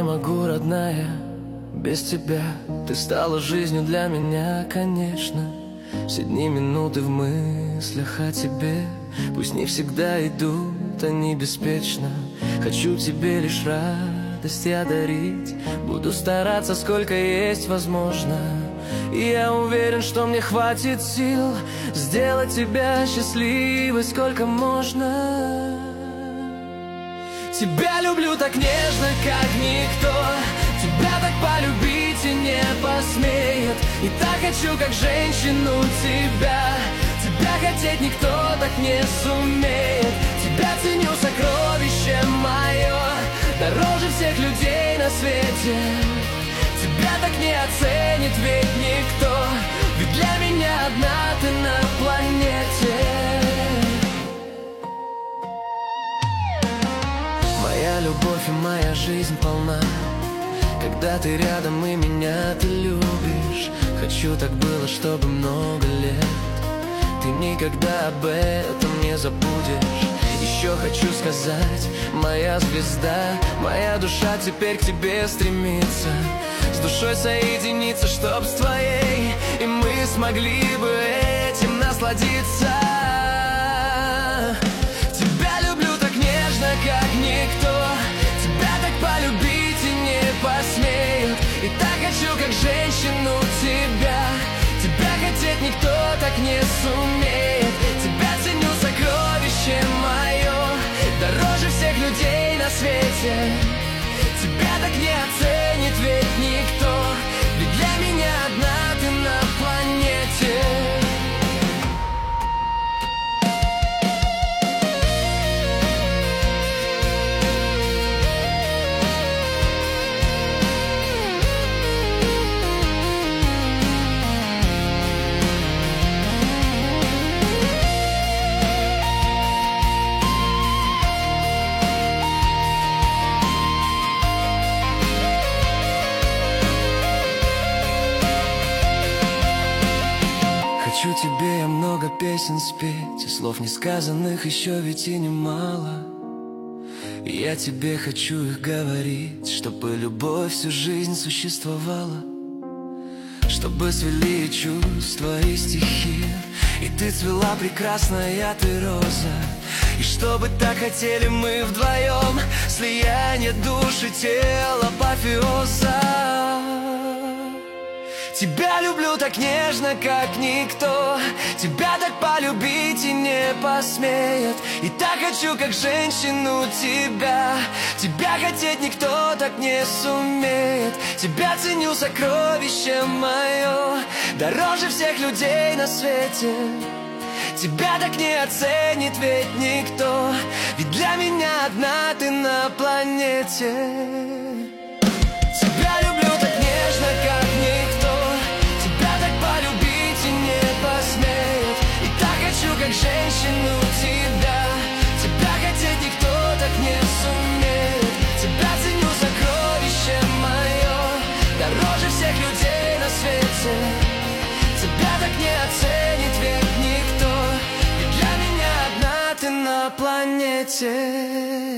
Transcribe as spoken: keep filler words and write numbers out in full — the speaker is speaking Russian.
могу, родная, без тебя. Ты стала жизнью для меня, конечно. Все дни, минуты в мыслях о тебе. Пусть не всегда идут они беспечно. Хочу тебе лишь радость я дарить. Буду стараться, сколько есть возможно. И я уверен, что мне хватит сил сделать тебя счастливой, сколько можно. Тебя люблю так нежно, как никто. Тебя так полюбить и не посмеет. И так хочу, как женщину, тебя. Тебя хотеть никто так не сумеет. Тебя ценю, сокровище мое, дороже всех людей на свете. Тебя так не оценит ведь никто. Ведь для меня одна ты на планете. Моя любовь и моя жизнь полна, когда ты рядом и меня ты любишь. Хочу так было, чтобы много лет ты никогда об этом не забудешь. Еще хочу сказать, моя звезда, моя душа теперь к тебе стремится. С душой соединиться, чтоб с твоей, и мы смогли бы этим насладиться. Тебя люблю так нежно, как никто. Тебя так полюбить и не посмеют. И так хочу, как женщину, тебя. Тебя хотеть никто так не сумеет. Тебя ценю, сокровище мое, дороже всех людей на свете. Тебя так не оценит ведь никто. Ведь для меня одна ты на планете. Хочу тебе я много песен спеть, и слов несказанных еще ведь и немало. И я тебе хочу их говорить, чтобы любовь всю жизнь существовала. Чтобы свели чувства и стихи, и ты цвела прекрасная ты роза. И чтобы так хотели мы вдвоем, слияние души, тела, апофеоза. Тебя люблю так нежно, как никто. Тебя так полюбить и не посмеет. И так хочу, как женщину, тебя. Тебя хотеть никто так не сумеет. Тебя ценю, сокровище мое, дороже всех людей на свете. Тебя так не оценит ведь никто. Ведь для меня одна ты на планете. Тебя люблю так нежно, как никто. Тебя так полюбить и не посмеет. И так хочу, как женщину, тебя. Тебя хотеть никто так не сумеет. Тебя ценю, сокровище мое, дороже всех людей на свете. Тебя так не оценит ведь никто. Ведь для меня одна ты на планете.